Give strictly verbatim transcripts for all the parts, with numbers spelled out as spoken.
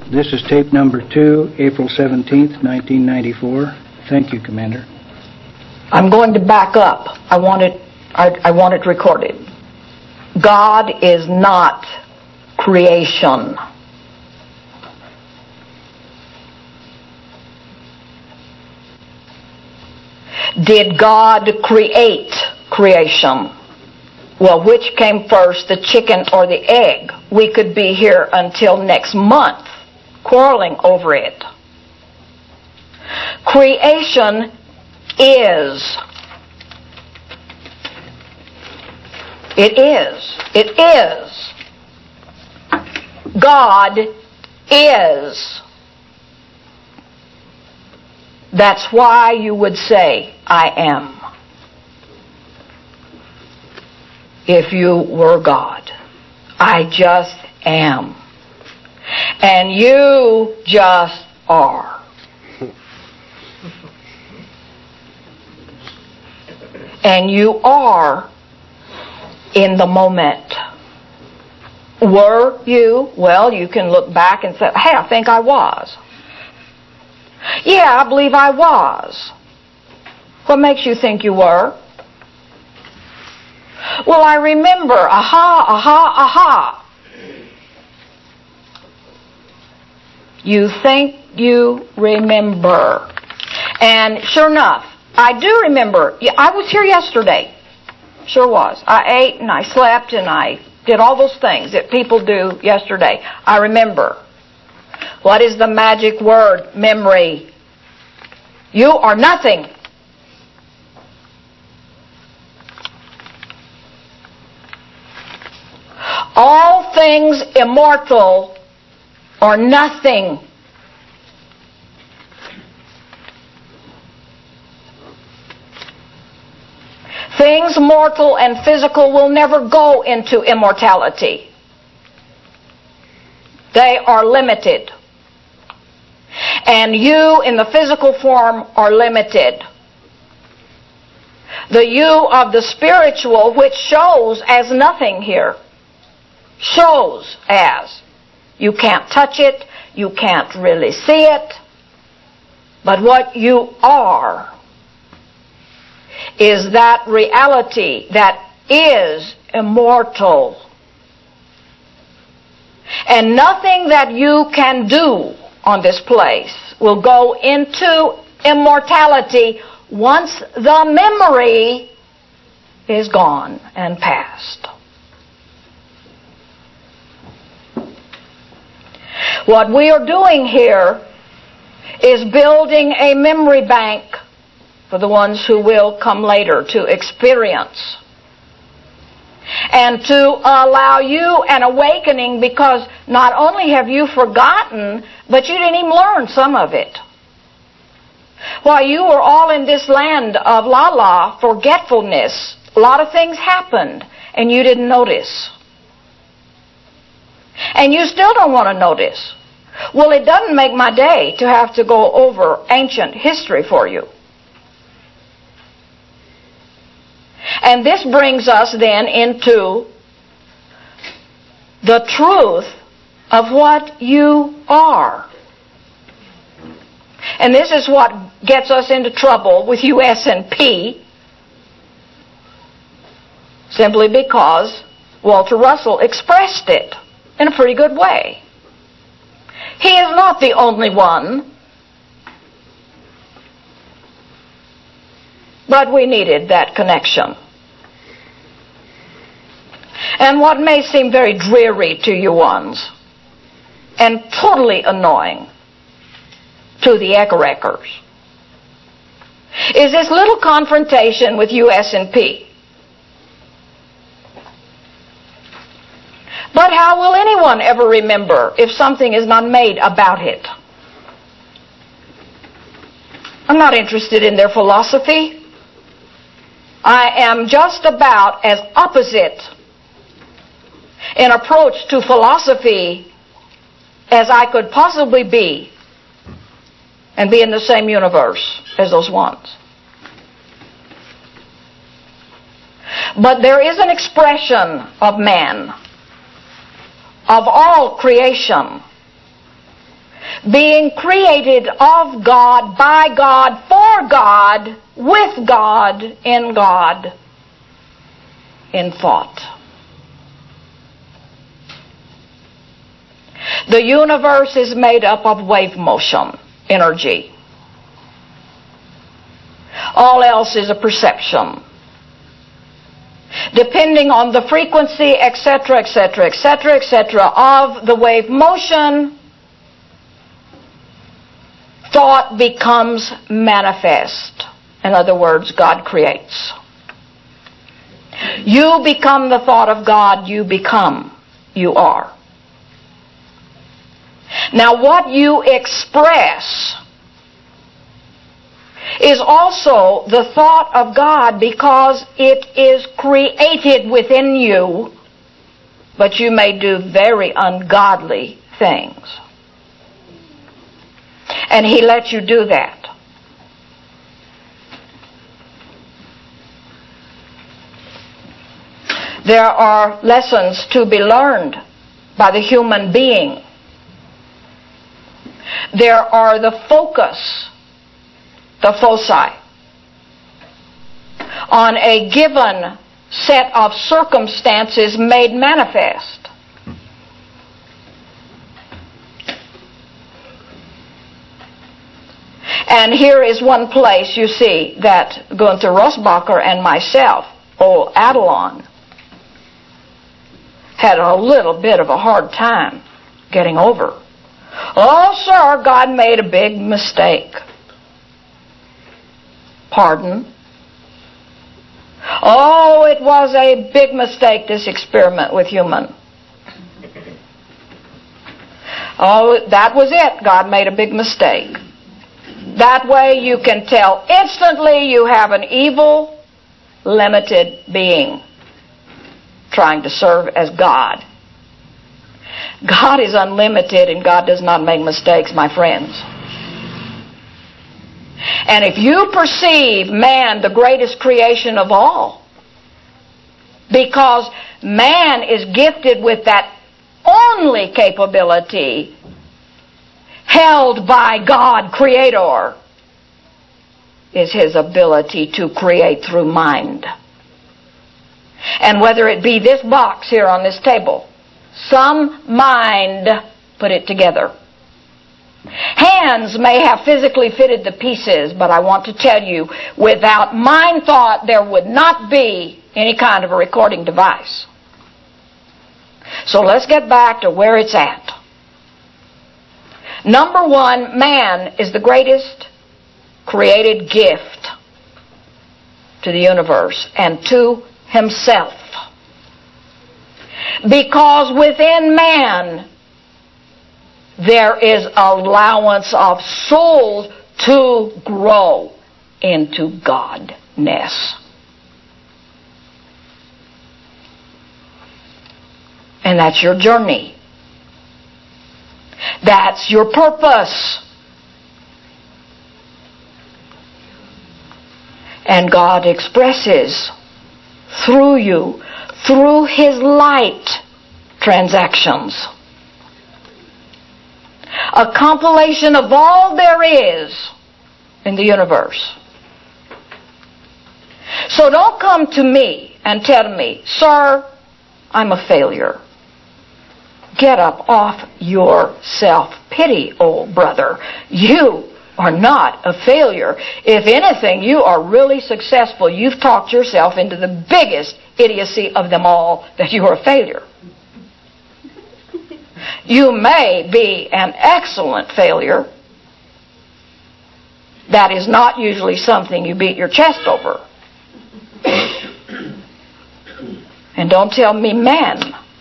This is tape number two, April seventeenth, nineteen ninety-four. Thank you, Commander. I'm going to back up. I want it, I, I want it recorded. God is not creation. Did God create creation? Well, which came first, the chicken or the egg? We could be here until next month quarreling over it. Creation is. It is. It is. God is. That's why you would say, I am. If you were God. I just am. And you just are. And you are in the moment. Were you? Well, you can look back and say, hey, I think I was. Yeah, I believe I was. What makes you think you were? Well, I remember. Aha, aha, aha. You think you remember. And sure enough, I do remember. I was here yesterday. Sure was. I ate and I slept and I did all those things that people do yesterday. I remember. What is the magic word? Memory. You are nothing. All things immortal are nothing. Things mortal and physical will never go into immortality. They are limited. And you in the physical form are limited. The you of the spiritual, which shows as nothing here, shows as. You can't touch it, you can't really see it, but what you are is that reality that is immortal. And nothing that you can do on this place will go into immortality once the memory is gone and past. What we are doing here is building a memory bank for the ones who will come later to experience. And to allow you an awakening, because not only have you forgotten, but you didn't even learn some of it. While you were all in this land of la-la, forgetfulness, a lot of things happened and you didn't notice. And you still don't want to notice. Well, it doesn't make my day to have to go over ancient history for you. And this brings us then into the truth of what you are. And this is what gets us into trouble with U S and P, simply because Walter Russell expressed it in a pretty good way. He is not the only one, but we needed that connection. And what may seem very dreary to you ones, and totally annoying to the Echo-Wreckers, is this little confrontation with U S and P. But how will anyone ever remember if something is not made about it? I'm not interested in their philosophy. I am just about as opposite in approach to philosophy as I could possibly be, and be in the same universe as those ones. But there is an expression of man, of all creation, being created of God, by God, for God, with God, in God, in thought. The universe is made up of wave motion, energy. All else is a perception. Depending on the frequency, et cetera, et cetera, et cetera, et cetera, of the wave motion, thought becomes manifest. In other words, God creates. You become the thought of God, you become, you are. Now what you express is also the thought of God because it is created within you, but you may do very ungodly things. And He lets you do that. There are lessons to be learned by the human being. There are the focus, the foci, on a given set of circumstances made manifest. And here is one place you see that Gunther Rosbacher and myself, old Adelon, had a little bit of a hard time getting over. Oh, sir, God made a big mistake. Pardon? Oh, it was a big mistake, this experiment with human. Oh, that was it. God made a big mistake. That way you can tell instantly you have an evil, limited being trying to serve as God. God is unlimited and God does not make mistakes, my friends. And if you perceive man the greatest creation of all, because man is gifted with that only capability held by God, Creator, is his ability to create through mind. And whether it be this box here on this table, some mind put it together. Hands may have physically fitted the pieces, but I want to tell you, without mind thought, there would not be any kind of a recording device. So let's get back to where it's at. Number one, man is the greatest created gift to the universe and to himself. Because within man there is allowance of souls to grow into Godness. And that's your journey. That's your purpose. And God expresses through you, through His light transactions, a compilation of all there is in the universe. So don't come to me and tell me, sir, I'm a failure. Get up off your self-pity, old brother. You are not a failure. If anything, you are really successful. You've talked yourself into the biggest idiocy of them all, that you are a failure. You may be an excellent failure. That is not usually something you beat your chest over. And don't tell me man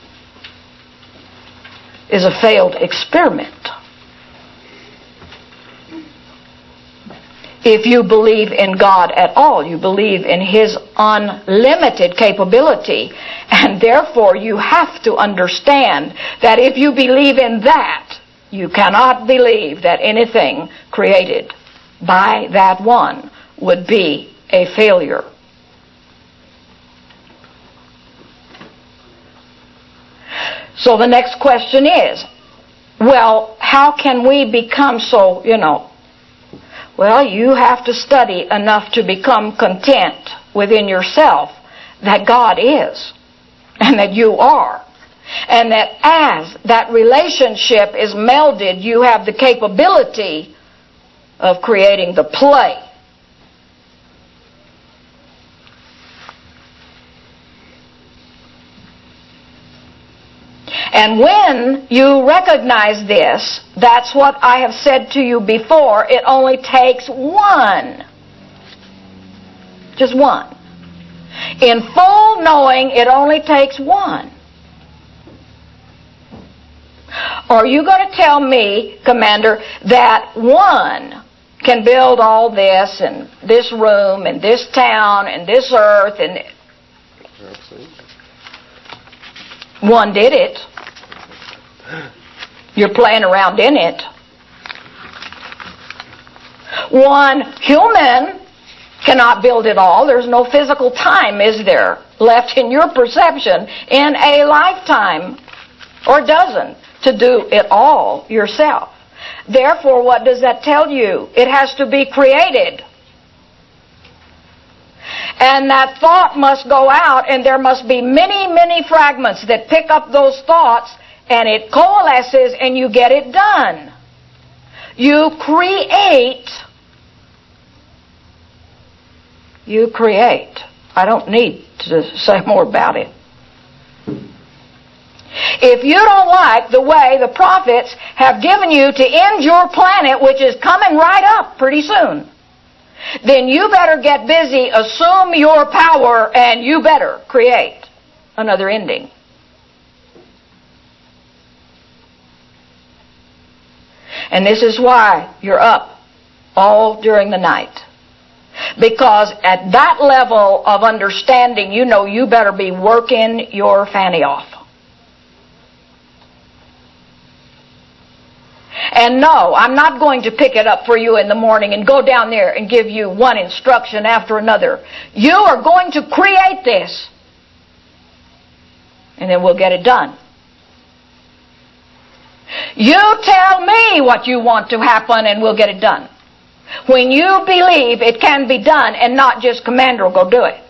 is a failed experiment. If you believe in God at all, you believe in His unlimited capability, and therefore you have to understand that if you believe in that, you cannot believe that anything created by that one would be a failure. So the next question is, well, how can we become so, you know, well, you have to study enough to become content within yourself that God is and that you are. And that as that relationship is melded, you have the capability of creating the play. And when you recognize this, that's what I have said to you before, it only takes one. Just one. In full knowing, it only takes one. Are you going to tell me, Commander, that one can build all this and this room and this town and this earth and Absolutely. one did it? You're playing around in it. One human cannot build it all. There's no physical time, is there, left in your perception in a lifetime or dozen to do it all yourself. Therefore, what does that tell you? It has to be created. And that thought must go out, and there must be many, many fragments that pick up those thoughts, and it coalesces, and you get it done. You create. You create. I don't need to say more about it. If you don't like the way the prophets have given you to end your planet, which is coming right up pretty soon, then you better get busy, assume your power, and you better create another ending. And this is why you're up all during the night. Because at that level of understanding, you know you better be working your fanny off. And no, I'm not going to pick it up for you in the morning and go down there and give you one instruction after another. You are going to create this. And then we'll get it done. You tell me what you want to happen and we'll get it done. When you believe it can be done and not just Commander will go do it.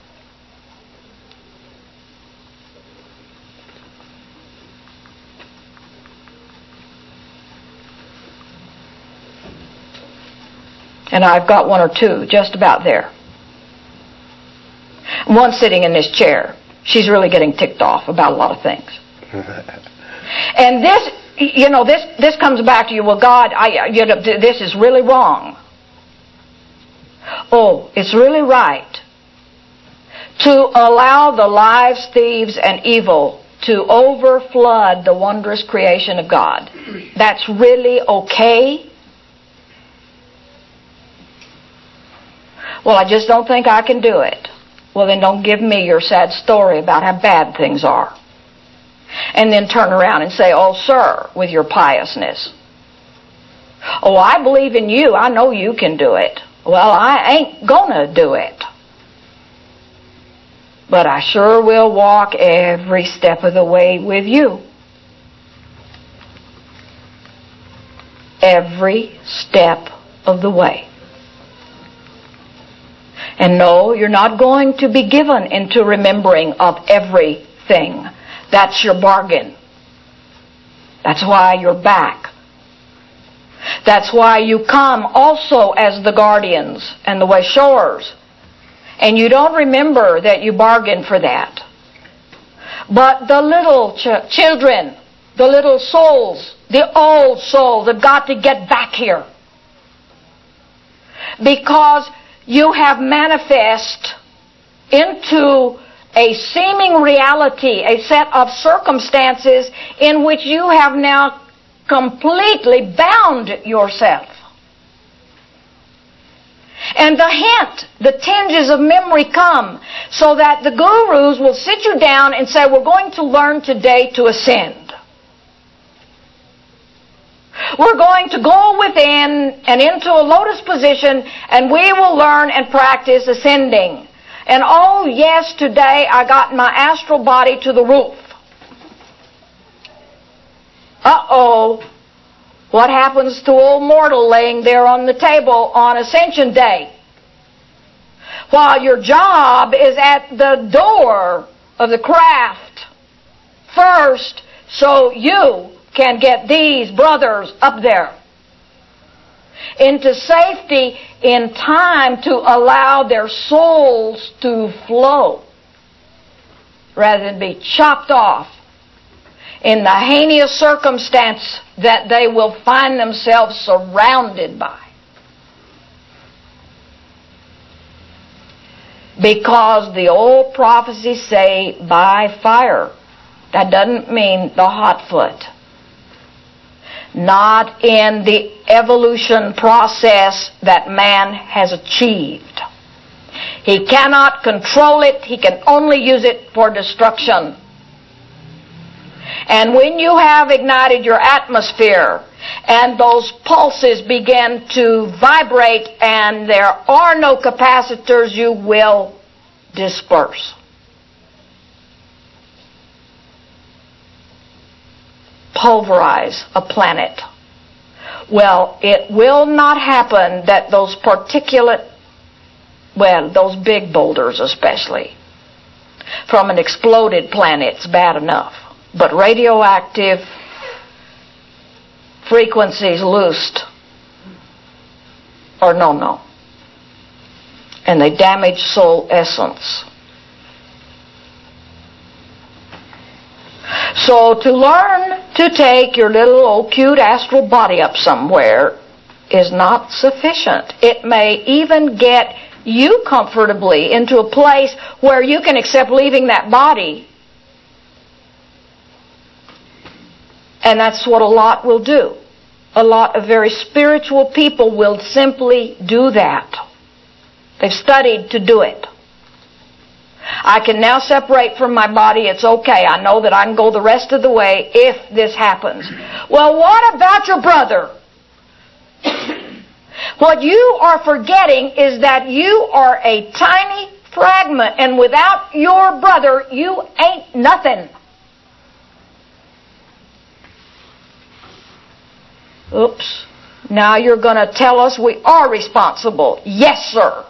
And I've got one or two just about there. One sitting in this chair. She's really getting ticked off about a lot of things. And this, you know, this this comes back to you. Well, God, I, you know, this is really wrong. Oh, it's really right to allow the lies, thieves, and evil to overflood the wondrous creation of God. That's really okay. Well, I just don't think I can do it. Well, then don't give me your sad story about how bad things are. And then turn around and say, oh, sir, with your piousness. Oh, I believe in you. I know you can do it. Well, I ain't gonna do it. But I sure will walk every step of the way with you. Every step of the way. And no, you're not going to be given into remembering of everything. That's your bargain. That's why you're back. That's why you come also as the guardians and the wayshowers. And you don't remember that you bargained for that. But the little ch- children, the little souls, the old souls have got to get back here. Because you have manifest into a seeming reality, a set of circumstances in which you have now completely bound yourself. And the hint, the tinges of memory come so that the gurus will sit you down and say, we're going to learn today to ascend. We're going to go within and into a lotus position and we will learn and practice ascending. And oh yes, today I got my astral body to the roof. Uh-oh, what happens to old mortal laying there on the table on Ascension Day? While your job is at the door of the craft first, so you can get these brothers up there into safety in time to allow their souls to flow rather than be chopped off in the heinous circumstance that they will find themselves surrounded by. Because the old prophecies say, by fire. That doesn't mean the hot foot. Not in the evolution process that man has achieved. He cannot control it. He can only use it for destruction. And when you have ignited your atmosphere and those pulses begin to vibrate and there are no capacitors, you will disperse. Pulverize a planet. Well, it will not happen that those particulate, well, those big boulders especially, from an exploded planet's bad enough. But radioactive frequencies loosed are no-no. And they damage soul essence. So to learn to take your little old cute astral body up somewhere is not sufficient. It may even get you comfortably into a place where you can accept leaving that body. And that's what a lot will do. A lot of very spiritual people will simply do that. They've studied to do it. I can now separate from my body. It's okay. I know that I can go the rest of the way if this happens. Well, what about your brother? What you are forgetting is that you are a tiny fragment, and without your brother, you ain't nothing. Oops. Now you're going to tell us we are responsible. Yes, sir.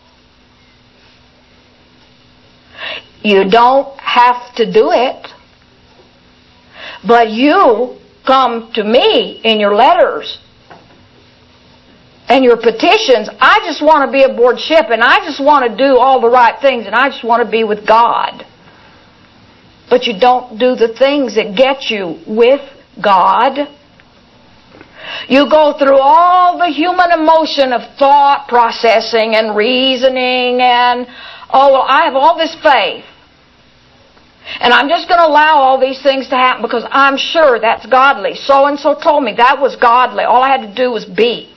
You don't have to do it. But you come to me in your letters and your petitions. I just want to be aboard ship and I just want to do all the right things and I just want to be with God. But you don't do the things that get you with God. You go through all the human emotion of thought processing and reasoning and, oh, well, I have all this faith. And I'm just going to allow all these things to happen because I'm sure that's godly. So-and-so told me that was godly. All I had to do was be.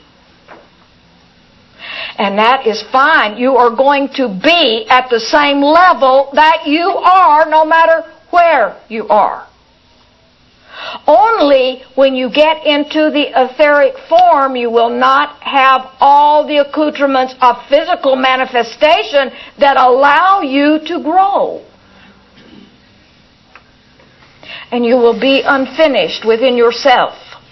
And that is fine. You are going to be at the same level that you are no matter where you are. Only when you get into the etheric form you will not have all the accoutrements of physical manifestation that allow you to grow. And you will be unfinished within yourself.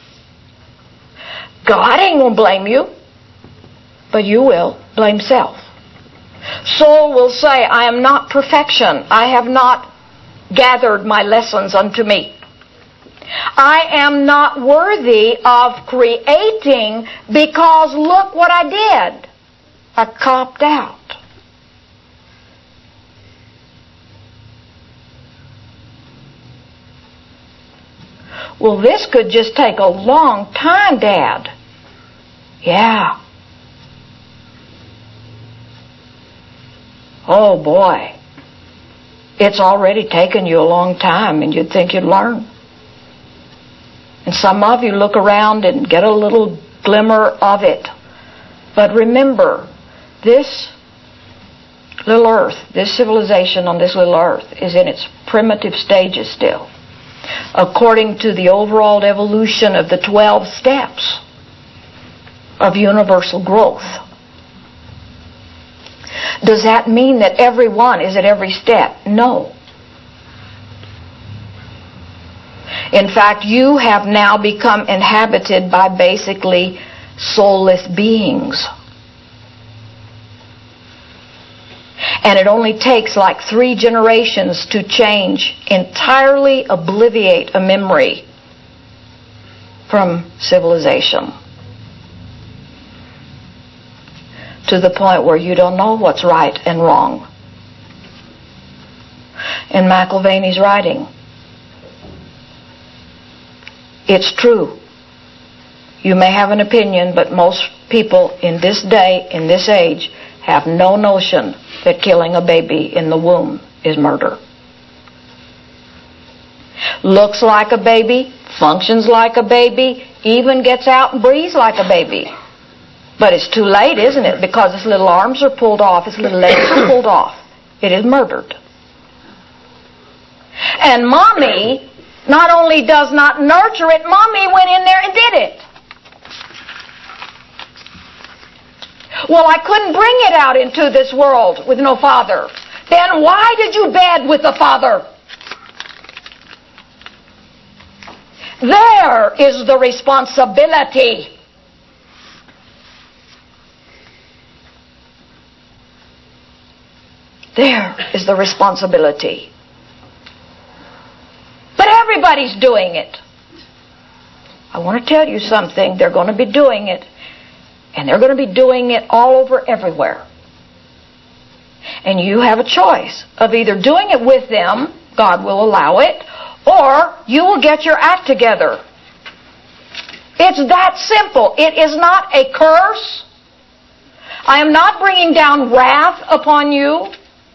God ain't going to blame you, but you will blame self. Soul will say, I am not perfection. I have not gathered my lessons unto me. I am not worthy of creating because look what I did. I copped out. Well, this could just take a long time, Dad. Yeah. Oh, boy. It's already taken you a long time, and you'd think you'd learn. And some of you look around and get a little glimmer of it. But remember, this little earth, this civilization on this little earth is in its primitive stages still, according to the overall evolution of the twelve steps of universal growth. Does that mean that everyone is at every step? No. In fact, you have now become inhabited by basically soulless beings. And it only takes like three generations to change, entirely obliviate a memory from civilization to the point where you don't know what's right and wrong. In McIlvaney's writing, it's true. You may have an opinion, but most people in this day, in this age, have no notion that killing a baby in the womb is murder. Looks like a baby, functions like a baby, even gets out and breathes like a baby. But it's too late, isn't it? Because its little arms are pulled off, its little legs are pulled off. It is murdered. And Mommy not only does not nurture it, Mommy went in there and did it. Well, I couldn't bring it out into this world with no father. Then why did you bed with the father? There is the responsibility. There is the responsibility. But everybody's doing it. I want to tell you something. They're going to be doing it. And they're going to be doing it all over everywhere. And you have a choice of either doing it with them, God will allow it, or you will get your act together. It's that simple. It is not a curse. I am not bringing down wrath upon you.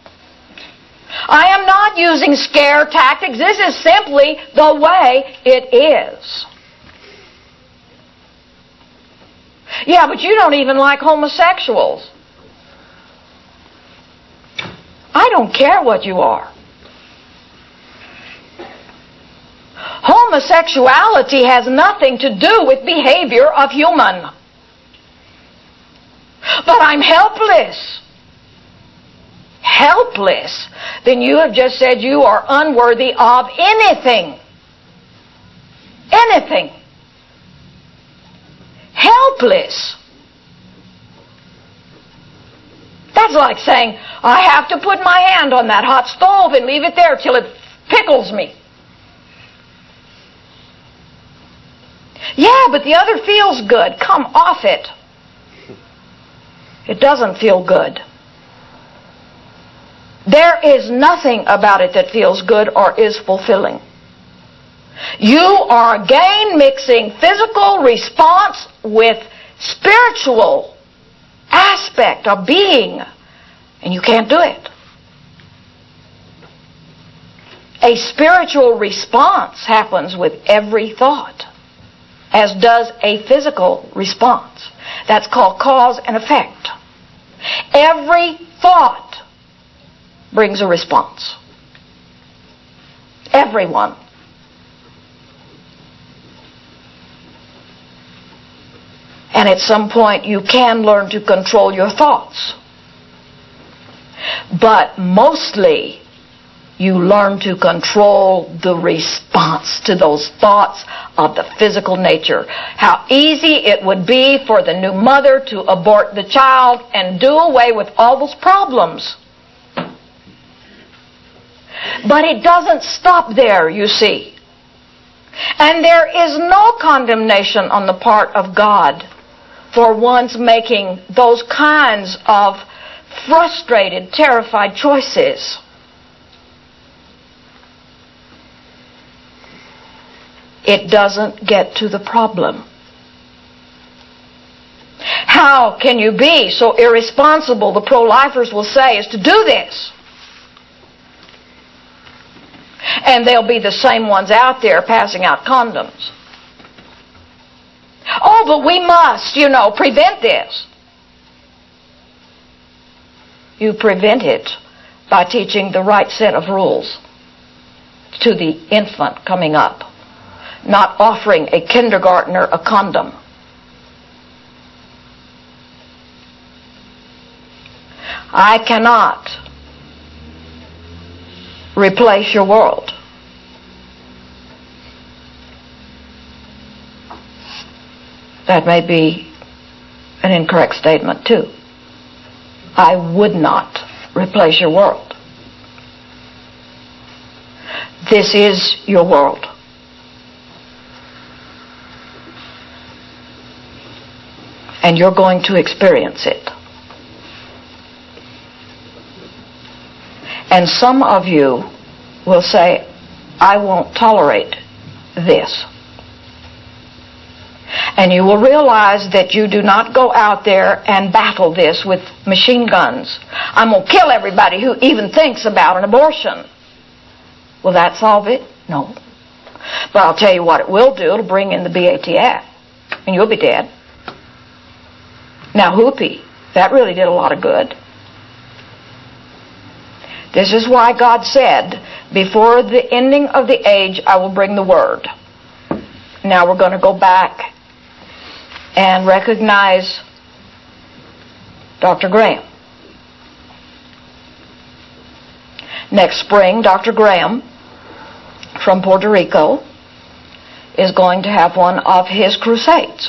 I am not using scare tactics. This is simply the way it is. Yeah, but you don't even like homosexuals. I don't care what you are. Homosexuality has nothing to do with behavior of human. But I'm helpless. Helpless. Then you have just said you are unworthy of anything. Anything. Helpless. That's like saying, I have to put my hand on that hot stove and leave it there till it pickles me. Yeah, but the other feels good. Come off it. It doesn't feel good. There is nothing about it that feels good or is fulfilling. You are again mixing physical response with spiritual aspect of being, and you can't do it. A spiritual response happens with every thought, as does a physical response. That's called cause and effect. Every thought brings a response. Everyone. And at some point you can learn to control your thoughts. But mostly you learn to control the response to those thoughts of the physical nature. How easy it would be for the new mother to abort the child and do away with all those problems. But it doesn't stop there, you see. And there is no condemnation on the part of God for one's making those kinds of frustrated, terrified choices. It doesn't get to the problem. How can you be so irresponsible, the pro-lifers will say, as to do this? And they'll be the same ones out there passing out condoms. Oh, but we must, you know, prevent this. You prevent it by teaching the right set of rules to the infant coming up, not offering a kindergartner a condom. I cannot replace your world. That may be an incorrect statement too. I would not replace your world. This is your world. And you're going to experience it. And some of you will say, I won't tolerate this. And you will realize that you do not go out there and battle this with machine guns. I'm going to kill everybody who even thinks about an abortion. Will that solve it? No. But I'll tell you what it will do. It'll bring in the B A T F. And you'll be dead. Now, whoopee. That really did a lot of good. This is why God said, before the ending of the age, I will bring the word. Now we're going to go back and recognize Doctor Graham. Next spring, Doctor Graham from Puerto Rico is going to have one of his crusades.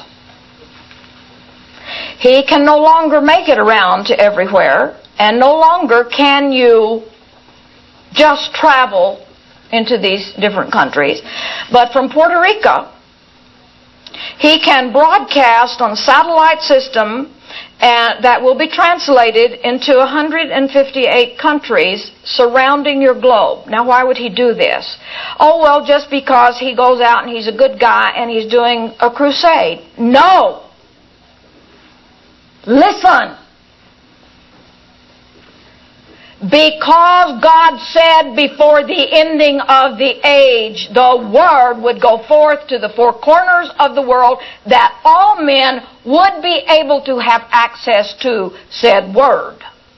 He can no longer make it around to everywhere, and no longer can you just travel into these different countries. But from Puerto Rico, he can broadcast on a satellite system and that will be translated into one hundred fifty-eight countries surrounding your globe. Now, why would he do this? Oh, well, just because he goes out and he's a good guy and he's doing a crusade. No! Listen! Because God said before the ending of the age, the Word would go forth to the four corners of the world, that all men would be able to have access to said Word.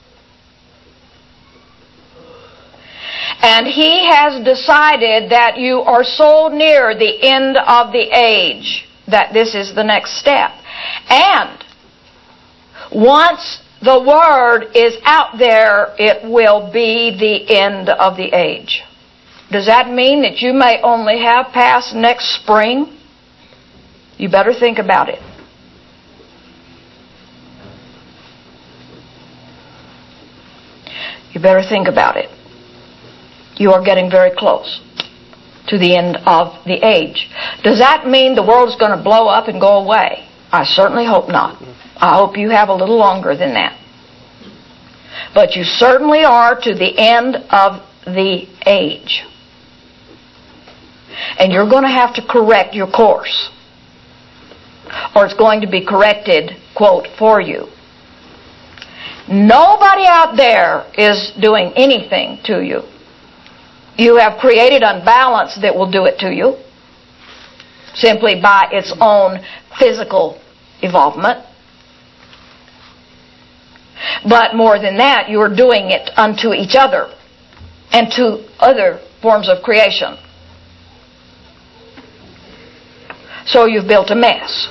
And He has decided that you are so near the end of the age that this is the next step. And once the Word is out there, it will be the end of the age. Does that mean that you may only have past next spring? You better think about it. You better think about it. You are getting very close to the end of the age. Does that mean the world is going to blow up and go away? I certainly hope not. I hope you have a little longer than that. But you certainly are to the end of the age. And you're going to have to correct your course. Or it's going to be corrected, quote, for you. Nobody out there is doing anything to you. You have created unbalance that will do it to you, simply by its own physical evolvement. But more than that, you are doing it unto each other and to other forms of creation. So you've built a mess.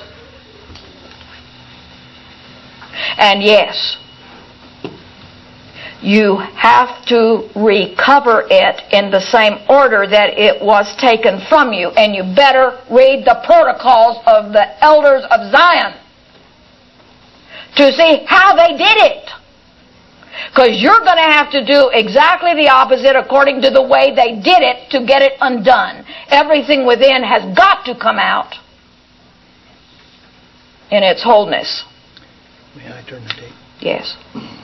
And yes, you have to recover it in the same order that it was taken from you. And you better read the protocols of the elders of Zion to see how they did it. Because you're going to have to do exactly the opposite according to the way they did it to get it undone. Everything within has got to come out in its wholeness. May I turn the tape? Yes.